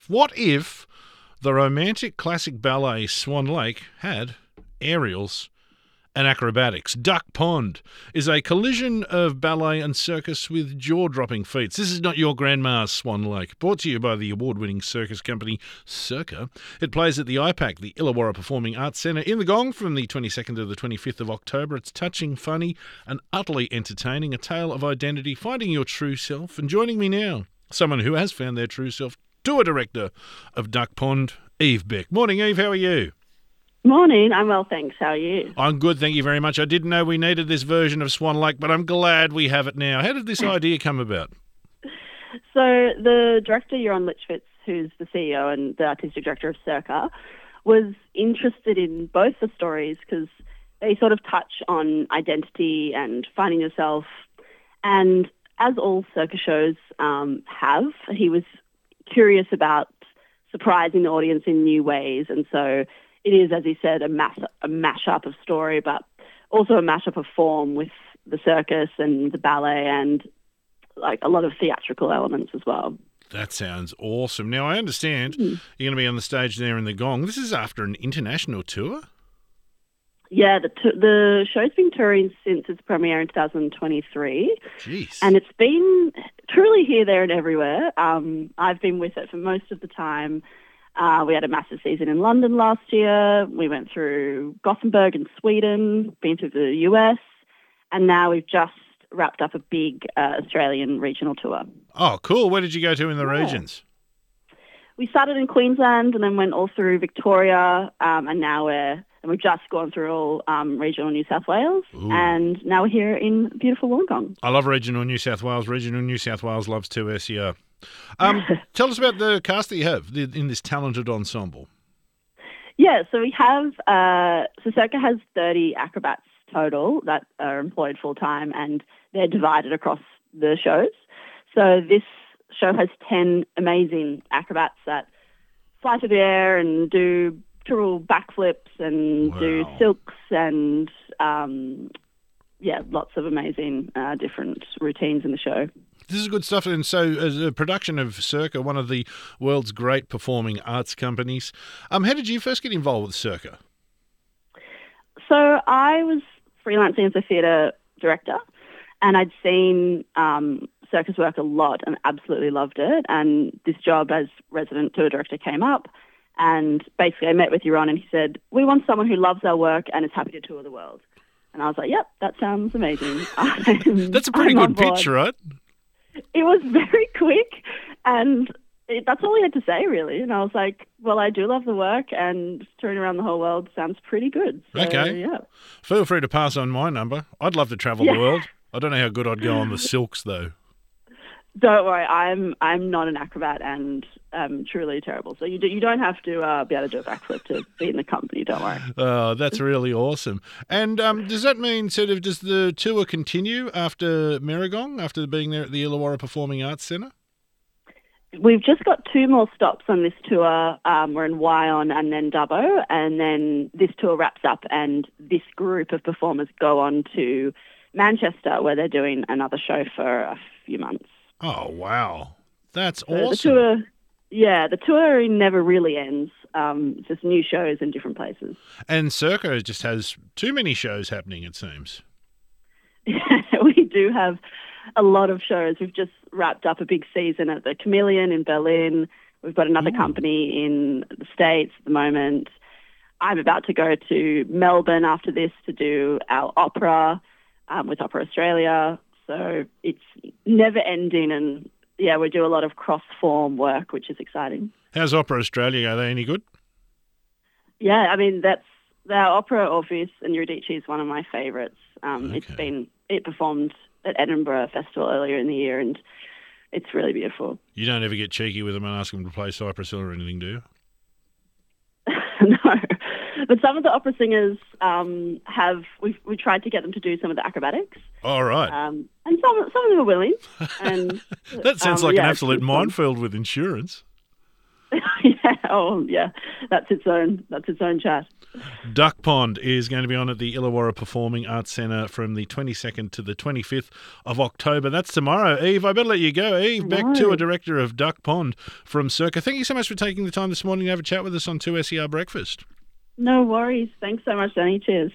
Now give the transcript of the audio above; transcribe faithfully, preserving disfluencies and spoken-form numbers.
What if the romantic classic ballet Swan Lake had aerials and acrobatics? Duck Pond is a collision of ballet and circus with jaw-dropping feats. This is not your grandma's Swan Lake. Brought to you by the award-winning circus company Circa. It plays at the I PAC, the Illawarra Performing Arts Centre, in the Gong from the twenty-second to the twenty-fifth of October. It's touching, funny and utterly entertaining, a tale of identity, finding your true self. And joining me now, someone who has found their true self, tour director of Duck Pond, Eve Beck. Morning, Eve. How are you? Morning. I'm well, thanks. How are you? I'm good, thank you very much. I didn't know we needed this version of Swan Lake, but I'm glad we have it now. How did this idea come about? So the director, Jeroen Lichvitz, who's the C E O and the artistic director of Circa, was interested in both the stories because they sort of touch on identity and finding yourself. And as all Circa shows um, have, he was curious about surprising the audience in new ways. And so it is, as he said, a mass a mashup of story, but also a mashup of form with the circus and the ballet and like a lot of theatrical elements as well. That sounds awesome. Now, I understand mm. you're going to be on the stage there in the Gong. This is after an international tour? Yeah, the t- the show's been touring since its premiere in two thousand twenty-three. Jeez. And it's been truly here, there and everywhere. Um, I've been with it for most of the time. Uh, we had a massive season in London last year. We went through Gothenburg in Sweden, been to the U S, and now we've just wrapped up a big uh, Australian regional tour. Oh, cool. Where did you go to in the yeah. regions? We started in Queensland and then went all through Victoria, um, and now we're and we've just gone through all um, regional New South Wales, Ooh. and now we're here in beautiful Wollongong. I love regional New South Wales. Regional New South Wales loves two S E R. Um, tell us about the cast that you have in this talented ensemble. Yeah, so we have, uh, so Circa has thirty acrobats total that are employed full-time, and they're divided across the shows. So this show has ten amazing acrobats that fly through the air and do triple backflips and wow. do silks and, um, yeah, lots of amazing uh, different routines in the show. This is good stuff. And so as a production of Circa, one of the world's great performing arts companies, um, how did you first get involved with Circa? So I was freelancing as a theatre director, and I'd seen um, Circa's work a lot and absolutely loved it. And this job as resident tour director came up, and basically I met with Jeroen and he said, we want someone who loves our work and is happy to tour the world. And I was like, yep, that sounds amazing. That's a pretty I'm good pitch, right? It was very quick, and it, that's all he had to say, really. And I was like, well, I do love the work, and touring around the whole world sounds pretty good. So, okay. Yeah. Feel free to pass on my number. I'd love to travel yeah. the world. I don't know how good I'd go on the silks, though. Don't worry, I'm I'm not an acrobat and um, truly terrible. So you do, you don't have to uh, be able to do a backflip to be in the company. Don't worry. Oh, that's really awesome. And um, does that mean sort of does the tour continue after Merrigong, after being there at the Illawarra Performing Arts Centre? We've just got two more stops on this tour. Um, we're in Wyong and then Dubbo, and then this tour wraps up, and this group of performers go on to Manchester, where they're doing another show for a few months. Oh, wow. That's so awesome. The tour, yeah, the tour never really ends. Um, it's just new shows in different places. And Circa just has too many shows happening, it seems. We do have a lot of shows. We've just wrapped up a big season at the Chameleon in Berlin. We've got another Ooh. company in the States at the moment. I'm about to go to Melbourne after this to do our opera um, with Opera Australia. So it's never ending, and yeah, we do a lot of cross-form work, which is exciting. How's Opera Australia? Are they any good? Yeah, I mean, that's our opera Orpheus and Eurydice is one of my favourites. Um, okay. It's been it performed at Edinburgh Festival earlier in the year, and it's really beautiful. You don't ever get cheeky with them and ask them to play Cypress Hill or anything, do you? No. But some of the opera singers um, have, we've, we tried to get them to do some of the acrobatics. All right. Um, and some, some of them are willing. And that sounds um, like yeah, an absolute minefield with insurance. Yeah, oh yeah, that's its own that's its own chat. Duck Pond is going to be on at the Illawarra Performing Arts Centre from the twenty-second to the twenty-fifth of October. That's tomorrow. Eve, I better let you go. Eve, back to a director of Duck Pond from Circa. Thank you so much for taking the time this morning to have a chat with us on two S E R Breakfast. No worries. Thanks so much, Danny. Cheers.